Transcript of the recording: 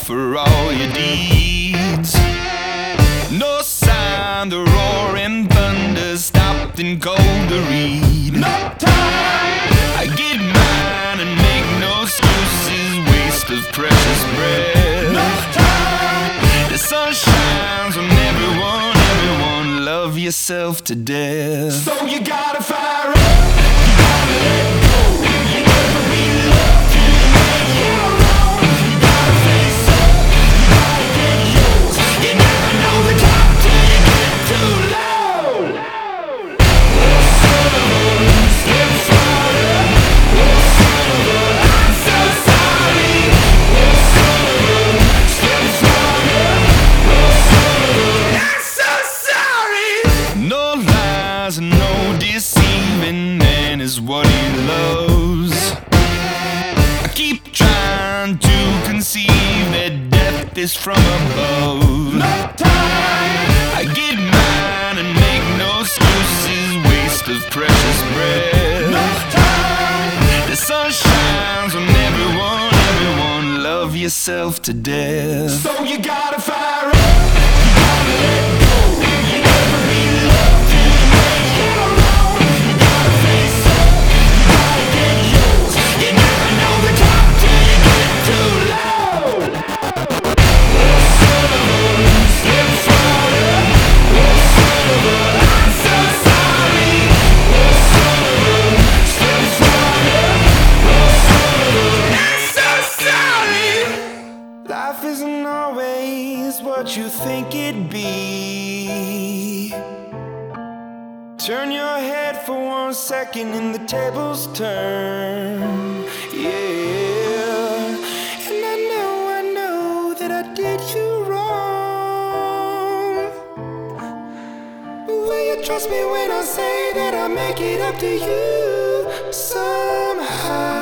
for all your deeds. No sign the roaring thunder stopped and cold to read. No time. I get mine and make no excuses, waste of precious breath. No time. The sun shines on everyone, everyone, love yourself to death. So you gotta fire up, you gotta let go, you never be loved till you make your own. You gotta face up, you gotta get yours, you never know the top till you get too low. Son of a, step farther. Son of a, I'm so sorry. Son of a, step farther. Son of a, I'm so sorry. No lies and no deceiving, man is what he loves. I keep trying to conceive that death is from above. No time. I get mine and make no excuses, waste of precious breath. No time. The sun shines on everyone, everyone, love yourself to death. So you gotta fire up, you gotta let go, you never be loved till you make your own. You gotta face up, you gotta get yours, you never know the top till you get too low. Son of a, step farther. Son of a, I'm so sorry. Son of a, step farther. Son of a, I'm so sorry. Life isn't always what you think it'd be. Turn your head for 1 second and the tables turn. Yeah. And I know that I did you wrong. But will you trust me when I say that I'll make it up to you somehow?